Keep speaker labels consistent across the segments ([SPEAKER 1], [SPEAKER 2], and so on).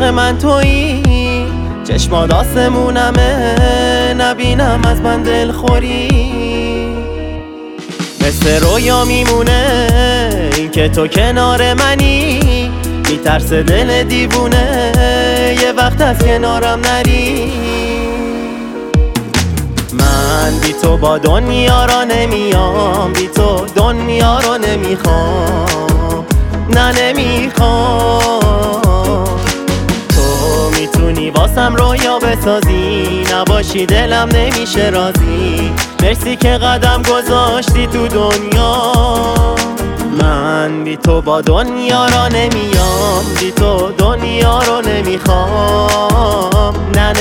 [SPEAKER 1] عشق من تویی، چشمات آسمونمه، نبینم از من دلخوری. مثل رویا میمونه این که تو کنار منی، میترسه دل دیوونه یه وقت از کنارم نری. من بی تو با دنیا را نمیام، بی تو دنیا را نمیخوام، نه نمیخوام. تو میتونی واسم رویا بسازی، نباشی دلم نمیشه راضی. مرسی که قدم گذاشتی تو دنیا. من بی تو با دنیا را نمیام، بی تو دنیا رو نمیخوام، نه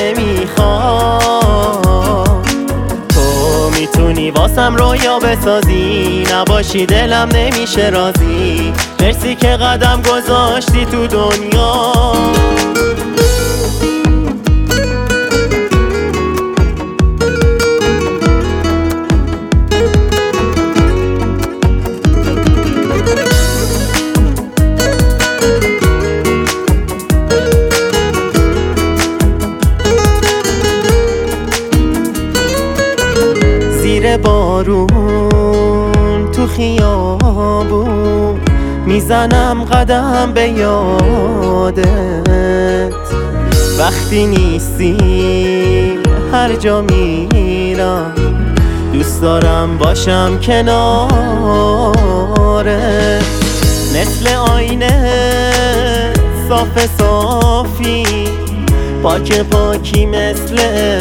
[SPEAKER 1] نمیخوام. تو میتونی واسم رویا بسازی، نباشی دلم نمیشه راضی. مرسی که قدم گذاشتی تو دنیا. زیر بارون تو خیابون میزنم قدم به یادت. وقتی نیستی هر جا میرم، دوست دارم باشم کنارت. مثل آینه صاف صافی، پاک پاکی مثل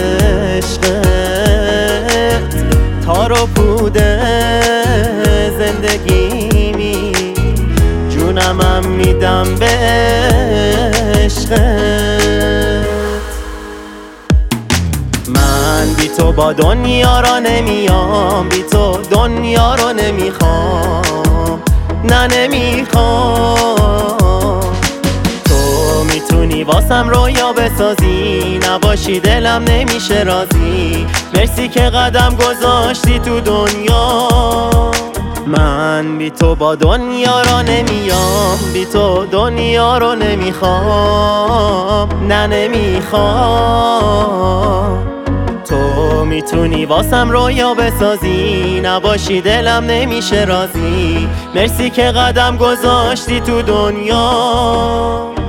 [SPEAKER 1] عشقت. تار و پوده زندگیمی، جونمم میدم به عشقت. من بی تو با دنیا را نمیام، بی تو دنیا رو نمیخوام، نه نمیخوام. تو میتونی واسم رویا بسازی، نباشی دلم نمیشه راضی. مرسی که قدم گذاشتی تو دنیا. من بی تو با دنیا را نمیام، بی تو دنیا رو نمیخوام، نه نمیخوام. تو میتونی واسم رویا بسازی، نباشی دلم نمیشه راضی. مرسی که قدم گذاشتی تو دنیا.